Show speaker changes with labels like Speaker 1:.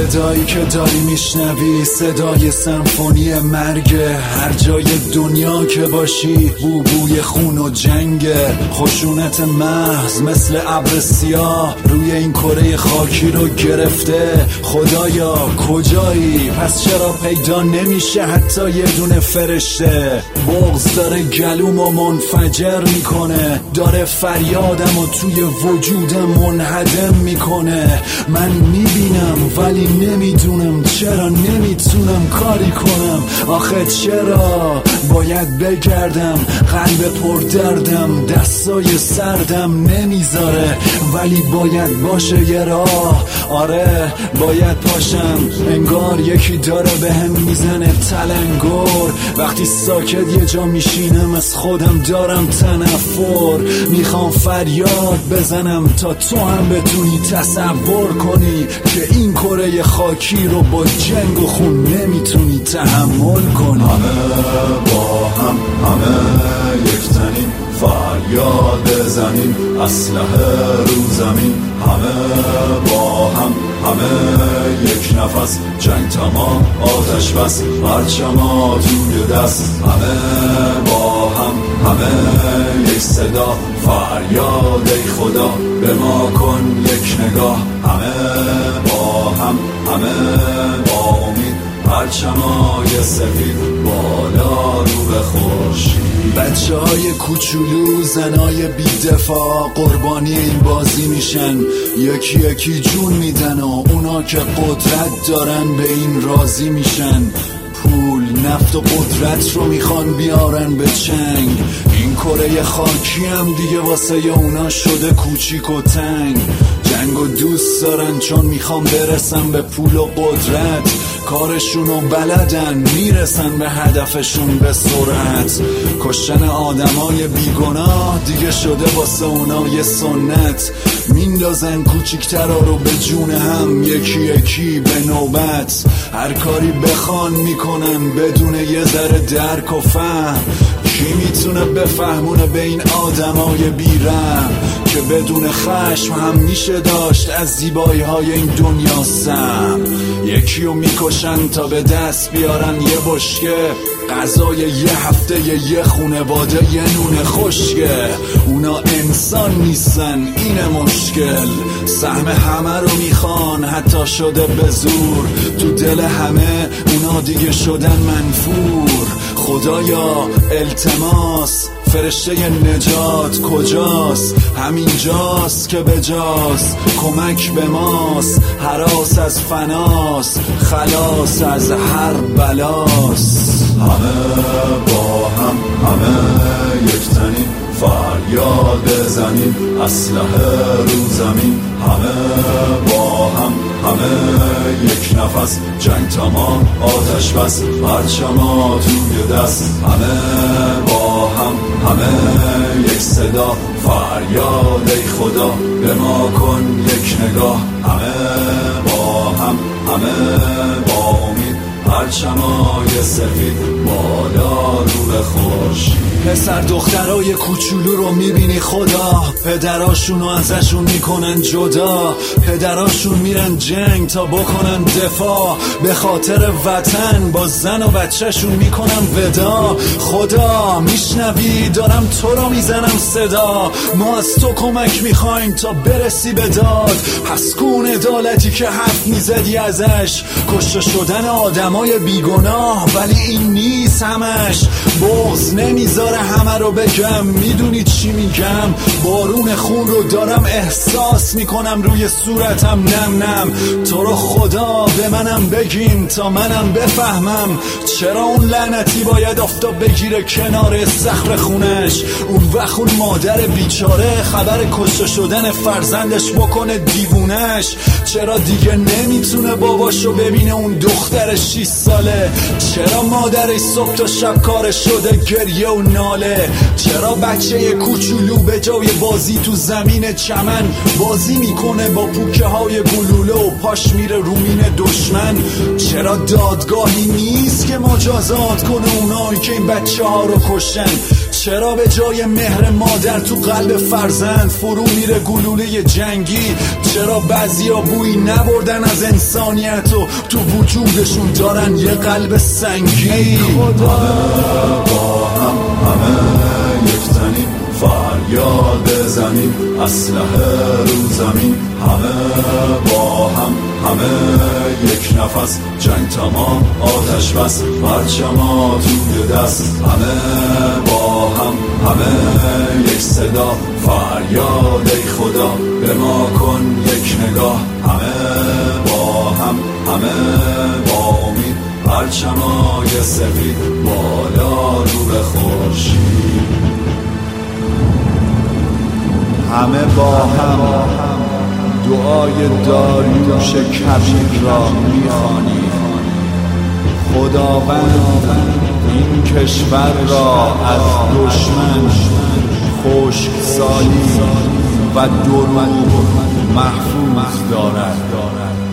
Speaker 1: صدایی که داری میشنوی صدای سمفونی مرگ. هر جای دنیا که باشی بوی خون و جنگ. خشونت محض مثل ابر سیاه روی این کره خاکی رو گرفته. خدایا کجایی؟ پس چرا پیدا نمیشه حتی یه دونه فرشته؟ بغض داره گلومو منفجر میکنه، داره فریادمو توی وجودم منهدم میکنه. من میبینم ولی نمیدونم چرا نمیتونم کاری کنم. آخه چرا باید بگردم؟ قلب پر دردم، دستای سردم نمیذاره، ولی باید باشه یه راه. آره باید پاشم، انگار یکی داره به هم میزنه تلنگر. وقتی ساکت یه جا میشینم از خودم دارم تنفر. میخوام فریاد بزنم تا تو هم بتونی تصور کنی که این کره خاکی رو با جنگ و خون نمیتونی تحمل کنی.
Speaker 2: همه با هم، همه یک تنیم، فریاد بزنیم، اسلحه رو زمین. همه با هم، همه یک نفس، جنگ تمام آتش بس، پرچما توی دست. همه با هم، همه یک صدا، فریاد ای خدا به ما کن یک نگاه. همه با هم، همه با امید، پرچمای سفید بالا رو به خورشید.
Speaker 1: بچه های کوچولو، زنای بی‌دفاع قربانی این بازی میشن. یکی یکی جون میدن و اونا که قدرت دارن به این راضی میشن. پول، نفت و قدرت رو میخوان بیارن به چنگ. این کره خاکی هم دیگه واسه اونا شده کوچیک و تنگ. جنگو دوست دارن چون میخوان برسن به پول و قدرت. کارشونو بلدن، میرسن به هدفشون به سرعت. کشتن آدمای بیگناه دیگه شده واسه اونا یه سنت. میندازن کوچیکترا رو به جون هم، یکی یکی به نوبت. هر کاری بخوان میکنن بدون یه ذره درک و فهم. کی میتونه بفهمونه به این آدمای بیرحم که بدون خشم هم میشه داشت از زیبایی های این دنیا سم. یکی رو میکشن تا به دست بیارن یه بشکه غذای یه هفته یه خونواده یه نون خشکه. اونا انسان نیستن، اینه مشکل. سهم همه رو میخوان حتی شده به زور. تو دل همه اونا دیگه شدن منفور. خدایا التماس، فرشته نجات کجاست؟ همینجاست که بجاست، کمک به ماست. هراس از فناست، خلاص از هر بلاست.
Speaker 2: همه با هم، همه یک تنیم، فریاد بزنیم، اسلحه رو زمین. همه با هم، همه یک نفس، جنگ تمام آتش بس، پرچما توی دست. همه با هم، همه یک صدا، فریاد ای خدا به ما کن یک نگاه. همه با هم، همه با امید، پرچمای سفید بالا رو به خورشید.
Speaker 1: پسر دخترای کوچولو رو میبینی خدا؟ پدراشونو ازشون میکنن جدا. پدراشون میرن جنگ تا بکنن دفاع به خاطر وطن. با زن و بچهشون میکنن ودا. خدا میشنوی؟ دارم تو رو میزنم صدا. ما از تو کمک میخوایم تا برسی به داد. پس کون عدالتی که حرف میزدی ازش، کشته شدن آدمای بیگناه. ولی این نیست همش، بغض نمیذاره همه رو بگم. میدونی چی میگم؟ بارون خون رو دارم احساس میکنم روی صورتم نم نم. تو رو خدا به منم بگین تا منم بفهمم چرا اون لعنتی باید آفتاب بگیره کنار استخر خونش. اون وقت اون مادر بیچاره خبر کشته شدن فرزندش بکنه دیوونش. چرا دیگه نمیتونه باباشو ببینه اون دختر 6 ساله؟ چرا مادرش صبح تا شب کارش شده گریه و ناله؟ چرا بچه کوچولو به جای بازی تو زمین چمن بازی میکنه با پوکه های گلوله و پاش میره رومین دشمن؟ چرا دادگاهی نیست که مجازات کنه اونایی که این بچه ها رو کشن؟ چرا به جای مهر مادر تو قلب فرزند فرو میره گلوله جنگی؟ چرا بعضیا بویی نبردن از انسانیت و تو وجودشون دارن یه قلب سنگی؟
Speaker 2: همه با هم، همه یک تنیم، فریاد زمین، اسلحه رو زمین. همه با هم، همه یک نفس، جنگ تمام، آتش بس، پرچما توی دست. همه با هم، همه یک صدا، فریاد ای خدا به ما کن یک نگاه. همه با هم، همه با امید، پرچمای سفید بالا رو به خورشید.
Speaker 3: همه با هم دعای داریوش کبیر را می‌خوانیم. خداوند این کشور را از دشمن، خشکسالی و دروغ محفوظ دارد.